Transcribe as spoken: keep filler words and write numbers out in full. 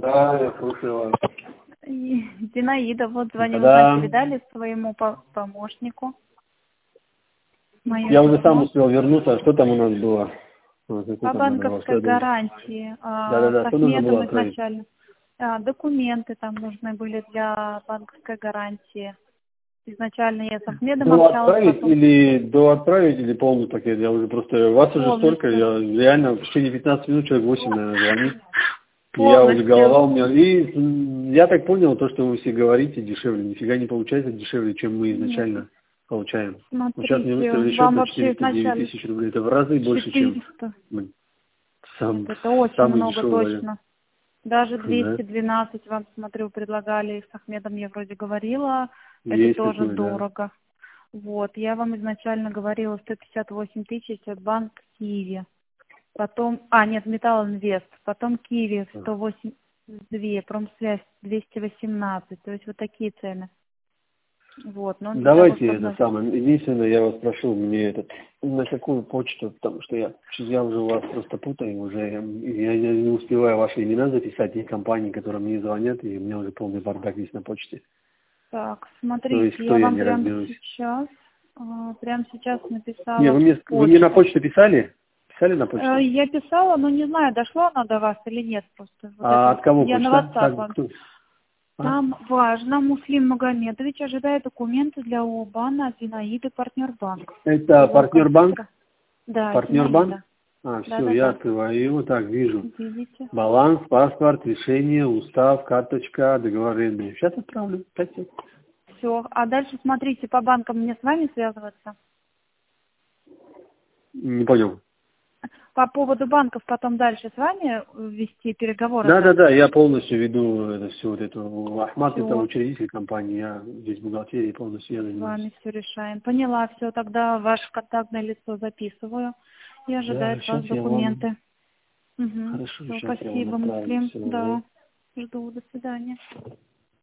Да, я слушаю вас. И Зинаида, вот звоню, Да. узнать, передали своему по- помощнику. Моё Я уже письмо. сам успел вернуться. А что там у нас было? Вот, какой По там надо было? Что банковской я должен? гарантии. а, Да-да-да, С что нужно было Ахмедом отправить? изначально. А, Документы там нужны были для банковской гарантии. Изначально я с Ахмедом До общалась, отправить потом или до отправить или полный пакет? Я уже просто... Вас уже столько, полностью. я реально в течение пятнадцати минут человек восемь, наверное, звонит. И я уже Полностью. голова у меня... И м, я так понял, то, что вы все говорите, дешевле. Нифига не получается дешевле, чем мы Нет. изначально получаем. Вот сейчас мне Смотрите, выставили счет вам на вообще четыреста девять изначально тысяч рублей. Это в разы больше, чем четыреста. мы. Нет, Сам, это очень самый много дешевый вариант. точно. Даже Да. двести двенадцать вам, смотрю, предлагали, с Ахмедом я вроде говорила, это Есть тоже такое, да. дорого. Вот, я вам изначально говорила сто пятьдесят восемь тысяч от банка Киви. Потом, а, нет, Металл Инвест, потом Киви сто восемьдесят два, Промсвязь двести восемнадцать, то есть вот такие цены. Вот, но для того, Давайте чтобы... это самое. Единственное, я вас прошу, мне этот, на какую почту, потому что я, я уже вас просто путаю, уже я, я не успеваю ваши имена записать, и компании, которые мне звонят, и у меня уже полный бардак есть на почте. Так, То есть, смотрите, кто я я вам не прямо разберусь. сейчас, а, прямо сейчас Не, написала вы в мне, вы мне на почту. почту писали? Писали на Э, почту? Я писала, но не знаю, дошло оно до вас или нет, просто вот А это. от кого Я на почта? WhatsApp Как, вам. кто? А? Там важно, Муслим Магомедович ожидает документы для ОБАНа от Зинаиды Партнербанк. Это Его партнербанк? контакт. Да, Партнербанк? Зинаида. А, все, я Да-да-да. открываю его, так, вижу. Видите? Баланс, паспорт, решение, устав, карточка, договор аренды. Сейчас отправлю. Пять минут. Все. А дальше смотрите, по банкам мне с вами связываться. Не понял. По поводу банков потом дальше с вами вести переговоры Да, да, прям. да, я полностью веду это все вот это. Ахмат это Все. учредитель компании, я здесь бухгалтерией полностью я С занимаюсь. вами все решаем. Поняла, все, тогда ваше контактное лицо записываю и Да, ожидает вас сейчас я вам, документы. Угу. хорошо, Все, сейчас я вам спасибо, отправлю Муслим. все уже. Да. Жду, до свидания.